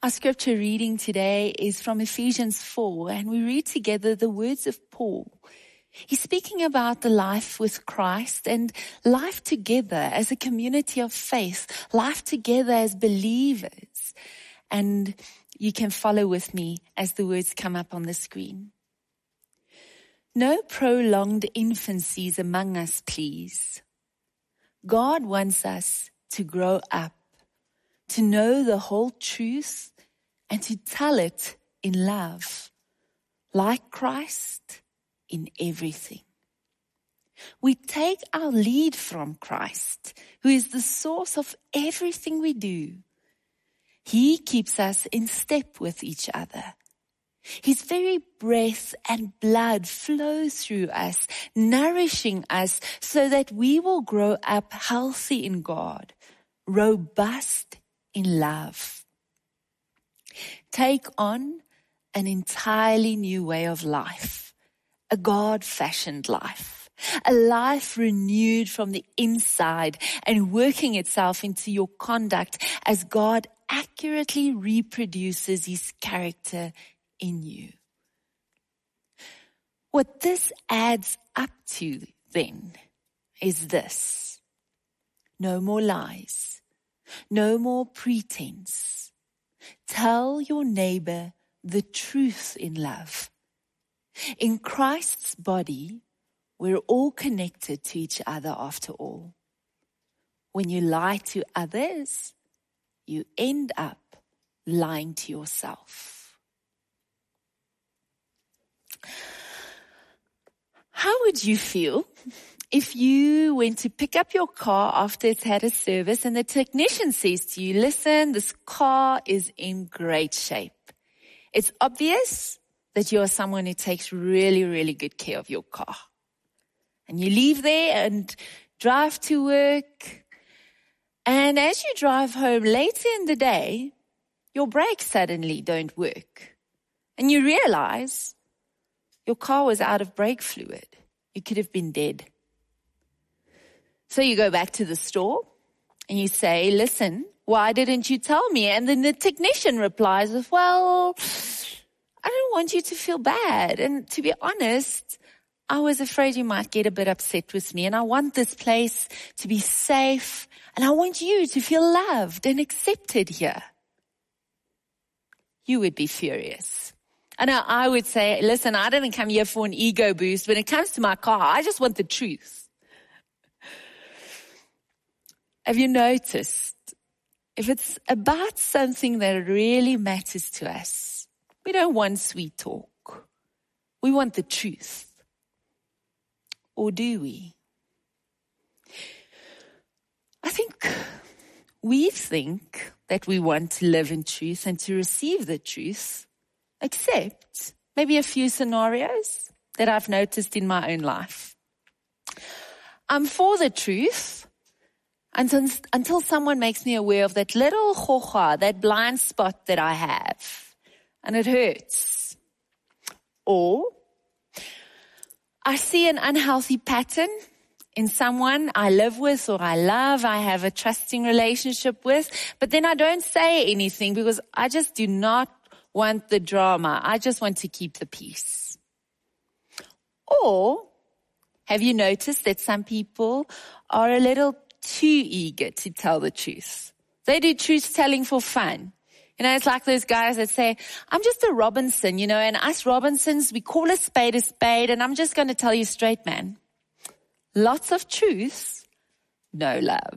Our scripture reading today is from Ephesians 4, and we read together the words of Paul. He's speaking about the life with Christ and life together as a community of faith, life together as believers. And you can follow with me as the words come up on the screen. No prolonged infancies among us, please. God wants us to grow up, to know the whole truth, and to tell it in love, like Christ in everything. We take our lead from Christ, who is the source of everything we do. He keeps us in step with each other. His very breath and blood flow through us, nourishing us so that we will grow up healthy in God, robust in love. Take on an entirely new way of life, a God-fashioned life, a life renewed from the inside and working itself into your conduct as God accurately reproduces His character in you. What this adds up to then is this: no more lies, no more pretense. Tell your neighbor the truth in love. In Christ's body, we're all connected to each other after all. When you lie to others, you end up lying to yourself. How would you feel if you went to pick up your car after it's had a service and the technician says to you, listen, this car is in great shape. It's obvious that you are someone who takes really, really good care of your car. And you leave there and drive to work. And as you drive home later in the day, your brakes suddenly don't work. And you realize your car was out of brake fluid. You could have been dead. So you go back to the store and you say, listen, why didn't you tell me? And then the technician replies with, well, I don't want you to feel bad. And to be honest, I was afraid you might get a bit upset with me. And I want this place to be safe. And I want you to feel loved and accepted here. You would be furious. And I would say, listen, I didn't come here for an ego boost. When it comes to my car, I just want the truth. Have you noticed, if it's about something that really matters to us, we don't want sweet talk. We want the truth. Or do we? I think we think that we want to live in truth and to receive the truth, except maybe a few scenarios that I've noticed in my own life. I'm for the truth until someone makes me aware of that little khocha, that blind spot that I have, and it hurts. Or I see an unhealthy pattern in someone I live with or I love, I have a trusting relationship with, but then I don't say anything because I just do not want the drama. I just want to keep the peace. Or have you noticed that some people are a little too eager to tell the truth? They do truth telling for fun. You know, it's like those guys that say, I'm just a Robinson, you know, and us Robinsons, we call a spade, and I'm just going to tell you straight, man. Lots of truth, no love.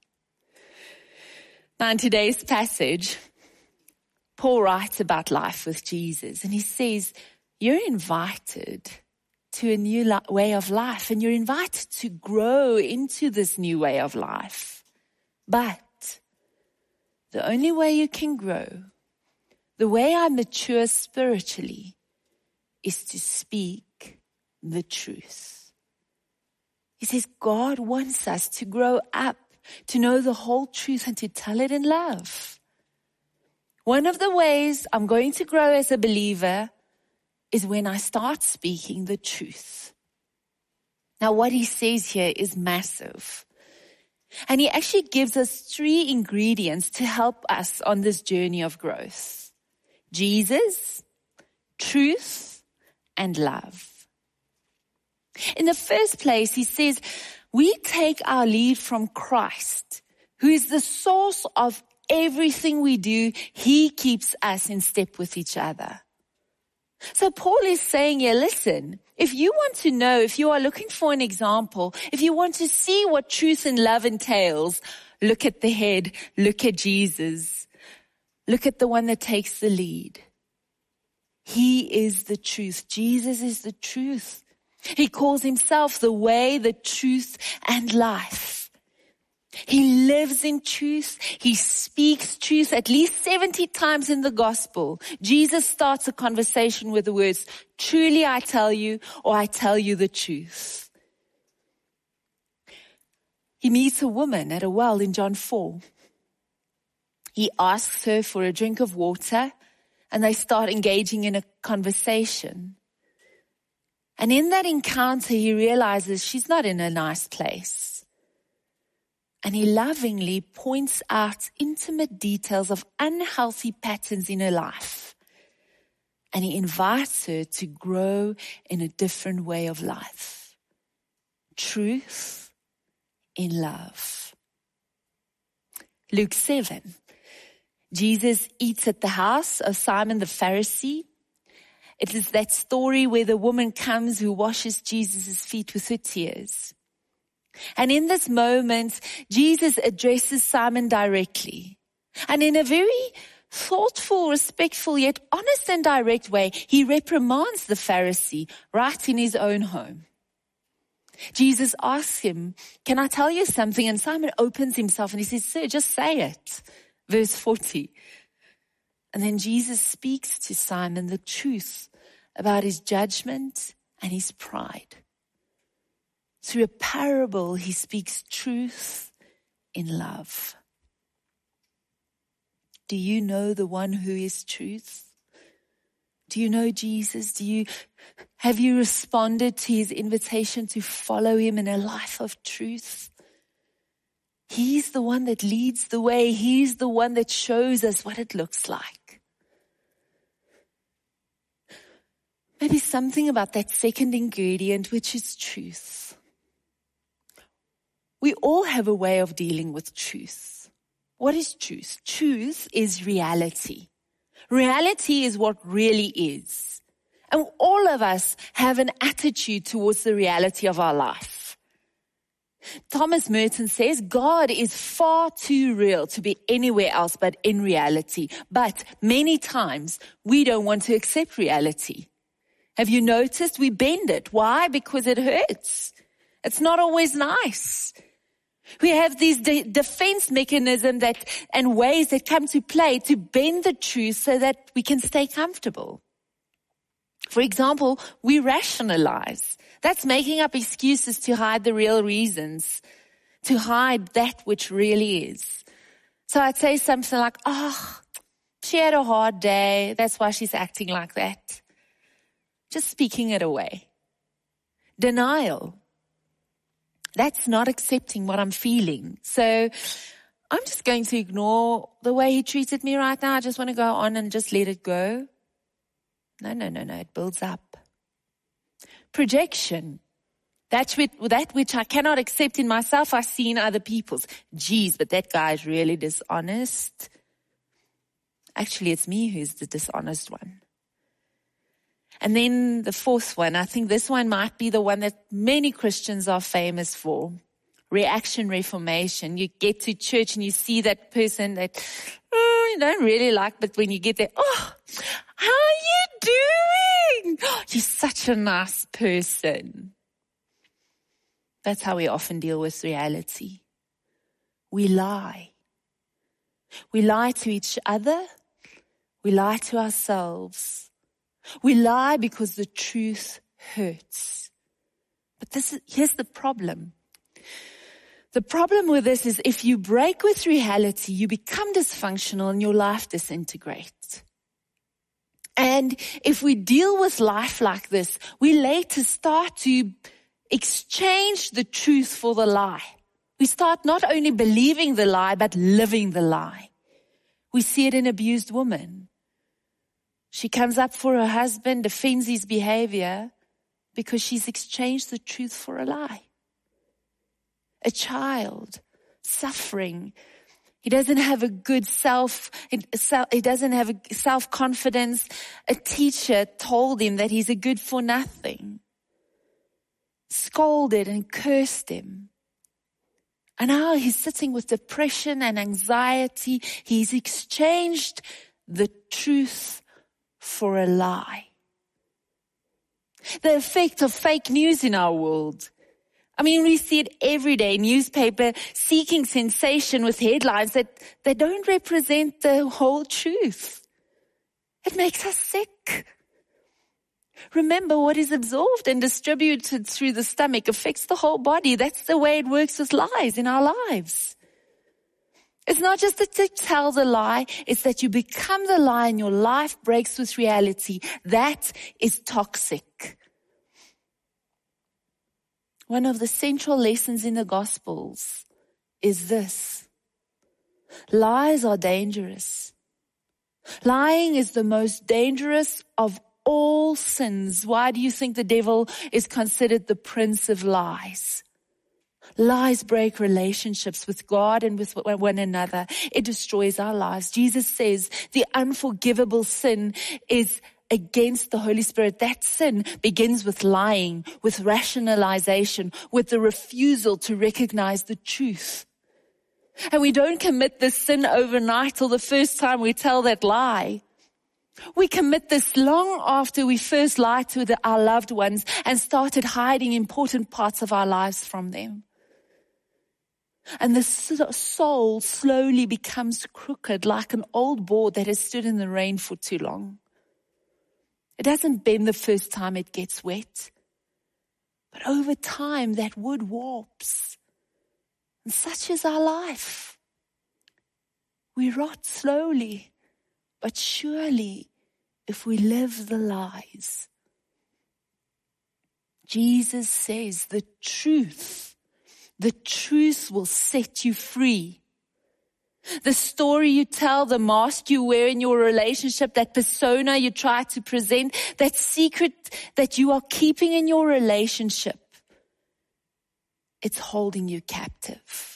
Now in today's passage, Paul writes about life with Jesus, and he says, you're invited to a new way of life, and you're invited to grow into this new way of life. But the only way you can grow, the way I mature spiritually, is to speak the truth. He says God wants us to grow up, to know the whole truth and to tell it in love. One of the ways I'm going to grow as a believer is when I start speaking the truth. Now what he says here is massive. And he actually gives us 3 ingredients to help us on this journey of growth. Jesus, truth, and love. In the first place, he says, we take our lead from Christ, who is the source of everything we do. He keeps us in step with each other. So Paul is saying here, listen, if you want to know, if you are looking for an example, if you want to see what truth and love entails, look at the head, look at Jesus. Look at the one that takes the lead. He is the truth. Jesus is the truth. He calls himself the way, the truth, and life. He lives in truth. He speaks truth at least 70 times in the gospel. Jesus starts a conversation with the words, truly I tell you, or I tell you the truth. He meets a woman at a well in John 4. He asks her for a drink of water, and they start engaging in a conversation. And in that encounter, he realizes she's not in a nice place. And he lovingly points out intimate details of unhealthy patterns in her life. And he invites her to grow in a different way of life. Truth in love. Luke 7. Jesus eats at the house of Simon the Pharisee. It is that story where the woman comes who washes Jesus' feet with her tears. And in this moment, Jesus addresses Simon directly. And in a very thoughtful, respectful, yet honest and direct way, he reprimands the Pharisee right in his own home. Jesus asks him, can I tell you something? And Simon opens himself and he says, sir, just say it. Verse 40. And then Jesus speaks to Simon the truth about his judgment and his pride. Through a parable, he speaks truth in love. Do you know the one who is truth? Do you know Jesus? Have you responded to his invitation to follow him in a life of truth? He's the one that leads the way. He's the one that shows us what it looks like. Maybe something about that second ingredient, which is truth. We all have a way of dealing with truth. What is truth? Truth is reality. Reality is what really is. And all of us have an attitude towards the reality of our life. Thomas Merton says, God is far too real to be anywhere else but in reality. But many times we don't want to accept reality. Have you noticed? We bend it. Why? Because it hurts. It's not always nice. We have these defense mechanisms and ways that come to play to bend the truth so that we can stay comfortable. For example, we rationalize. That's making up excuses to hide the real reasons, to hide that which really is. So I'd say something like, she had a hard day. That's why she's acting like that. Just speaking it away. Denial. That's not accepting what I'm feeling. So I'm just going to ignore the way he treated me right now. I just want to go on and just let it go. No. It builds up. Projection. That which I cannot accept in myself, I see in other people's. Geez, but that guy is really dishonest. Actually, it's me who's the dishonest one. And then the fourth one, I think this one might be the one that many Christians are famous for. Reaction reformation. You get to church and you see that person that you don't really like, but when you get there, how are you doing? You're such a nice person. That's how we often deal with reality. We lie. We lie to each other. We lie to ourselves. We lie because the truth hurts. But here's the problem. The problem with this is if you break with reality, you become dysfunctional and your life disintegrates. And if we deal with life like this, we later start to exchange the truth for the lie. We start not only believing the lie, but living the lie. We see it in abused women. She comes up for her husband, defends his behavior because she's exchanged the truth for a lie. A child suffering. He doesn't have a good he doesn't have a self-confidence. A teacher told him that he's a good for nothing. Scolded and cursed him. And now he's sitting with depression and anxiety. He's exchanged the truth for a lie. The effect of fake news in our world. I mean, we see it every day. Newspaper seeking sensation with headlines that they don't represent the whole truth. It makes us sick. Remember, what is absorbed and distributed through the stomach affects the whole body. That's the way it works with lies in our lives. It's not just that you tell the lie, it's that you become the lie and your life breaks with reality. That is toxic. One of the central lessons in the Gospels is this. Lies are dangerous. Lying is the most dangerous of all sins. Why do you think the devil is considered the prince of lies? Lies break relationships with God and with one another. It destroys our lives. Jesus says the unforgivable sin is against the Holy Spirit. That sin begins with lying, with rationalization, with the refusal to recognize the truth. And we don't commit this sin overnight or the first time we tell that lie. We commit this long after we first lied to our loved ones and started hiding important parts of our lives from them. And the soul slowly becomes crooked like an old board that has stood in the rain for too long. It doesn't bend the first time it gets wet. But over time, that wood warps. And such is our life. We rot slowly, but surely if we live the lies. Jesus says the truth will set you free. The story you tell, the mask you wear in your relationship, that persona you try to present, that secret that you are keeping in your relationship, it's holding you captive.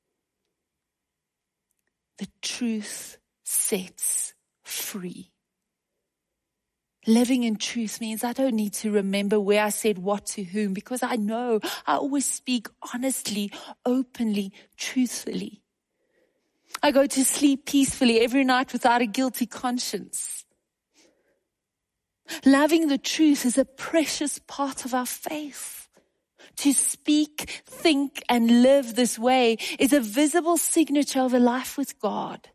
The truth sets free. Living in truth means I don't need to remember where I said what to whom because I know I always speak honestly, openly, truthfully. I go to sleep peacefully every night without a guilty conscience. Loving the truth is a precious part of our faith. To speak, think, and live this way is a visible signature of a life with God.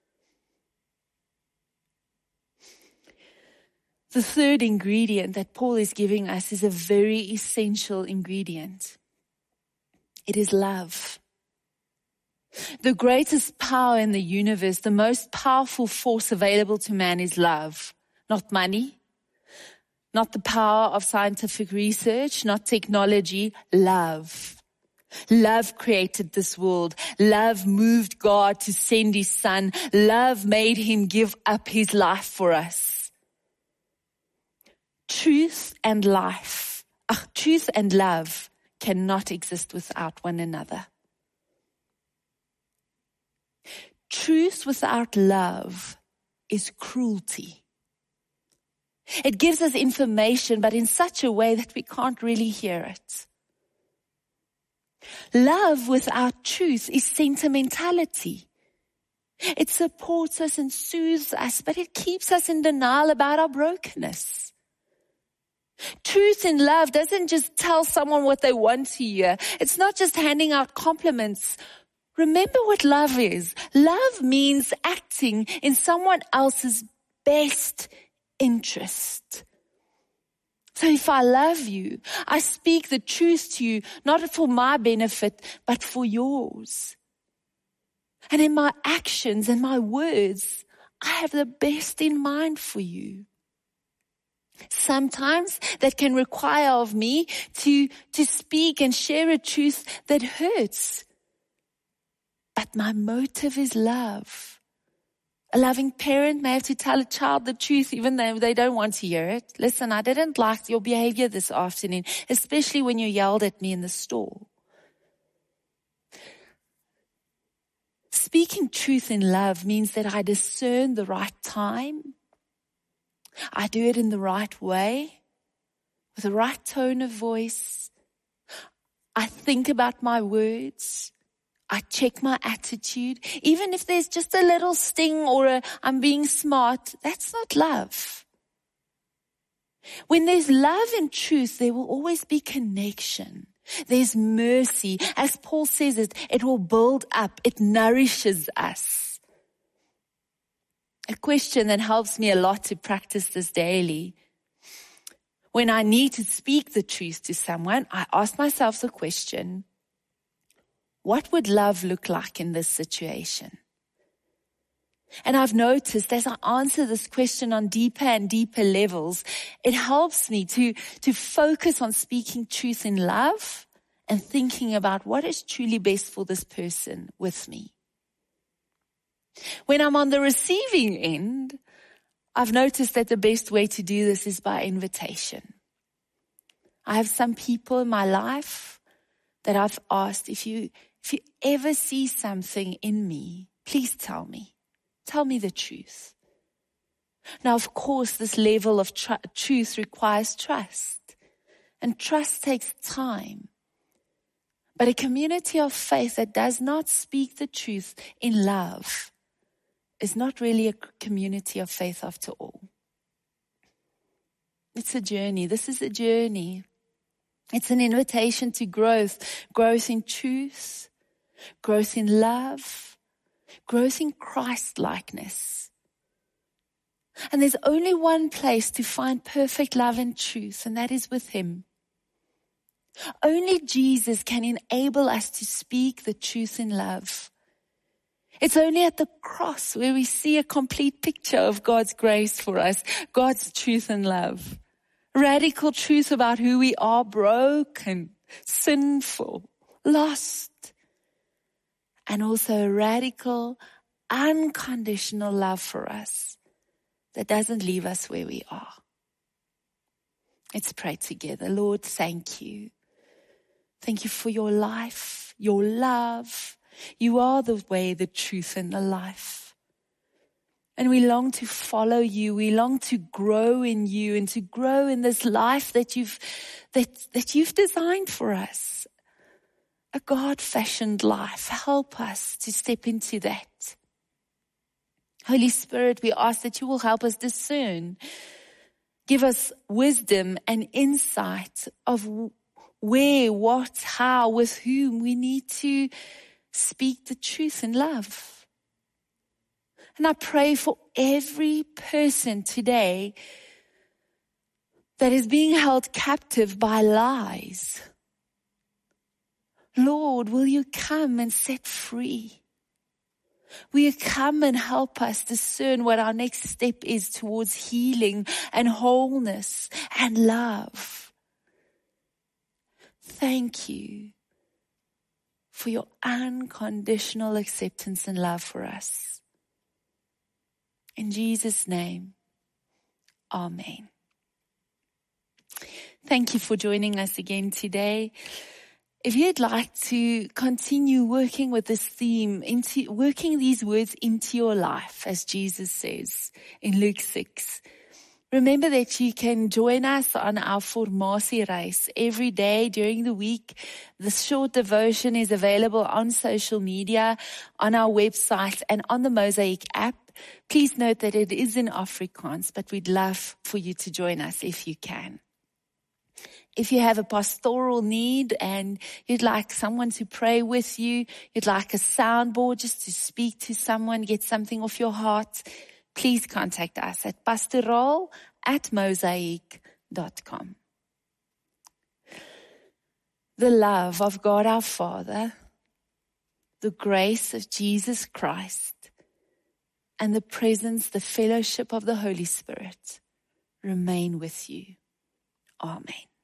The third ingredient that Paul is giving us is a very essential ingredient. It is love. The greatest power in the universe, the most powerful force available to man is love. Not money, not the power of scientific research, not technology, love. Love created this world. Love moved God to send his son. Love made him give up his life for us. Truth and love cannot exist without one another. Truth without love is cruelty. It gives us information, but in such a way that we can't really hear it. Love without truth is sentimentality. It supports us and soothes us, but it keeps us in denial about our brokenness. Truth in love doesn't just tell someone what they want to hear. It's not just handing out compliments. Remember what love is. Love means acting in someone else's best interest. So if I love you, I speak the truth to you, not for my benefit, but for yours. And in my actions and my words, I have the best in mind for you. Sometimes that can require of me to speak and share a truth that hurts. but my motive is love. A loving parent may have to tell a child the truth even though they don't want to hear it. Listen, I didn't like your behavior this afternoon, especially when you yelled at me in the store. Speaking truth in love means that I discern the right time. I do it in the right way, with the right tone of voice. I think about my words. I check my attitude. Even if there's just a little sting or I'm being smart, that's not love. When there's love and truth, there will always be connection. There's mercy. As Paul says it will build up. It nourishes us. A question that helps me a lot to practice this daily. When I need to speak the truth to someone, I ask myself the question, what would love look like in this situation? And I've noticed as I answer this question on deeper and deeper levels, it helps me to focus on speaking truth in love and thinking about what is truly best for this person with me. When I'm on the receiving end, I've noticed that the best way to do this is by invitation. I have some people in my life that I've asked, if you ever see something in me, please tell me. Tell me the truth. Now, of course, this level of truth requires trust. And trust takes time. But a community of faith that does not speak the truth in love is not really a community of faith after all. It's a journey. This is a journey. It's an invitation to growth. Growth in truth. Growth in love. Growth in Christ-likeness. And there's only one place to find perfect love and truth, and that is with Him. Only Jesus can enable us to speak the truth in love. It's only at the cross where we see a complete picture of God's grace for us, God's truth and love. Radical truth about who we are, broken, sinful, lost. And also a radical, unconditional love for us that doesn't leave us where we are. Let's pray together. Lord, thank you. Thank you for your life, your love. You are the way, the truth, and the life. And we long to follow you. We long to grow in you and to grow in this life that you've designed for us. A God-fashioned life. Help us to step into that. Holy Spirit, we ask that you will help us discern. Give us wisdom and insight of where, what, how, with whom we need to speak the truth in love. And I pray for every person today that is being held captive by lies. Lord, will you come and set free? Will you come and help us discern what our next step is towards healing and wholeness and love? Thank you for your unconditional acceptance and love for us. In Jesus' name, amen. Thank you for joining us again today. If you'd like to continue working with this theme, working these words into your life, as Jesus says in Luke 6, remember that you can join us on our formasiereis every day during the week. The short devotion is available on social media, on our website, and on the Mosaic app. Please note that it is in Afrikaans, but we'd love for you to join us if you can. If you have a pastoral need and you'd like someone to pray with you, you'd like a soundboard just to speak to someone, get something off your heart, please contact us at pastoral@mosaic.com. The love of God our Father, the grace of Jesus Christ, and the presence, the fellowship of the Holy Spirit remain with you. Amen.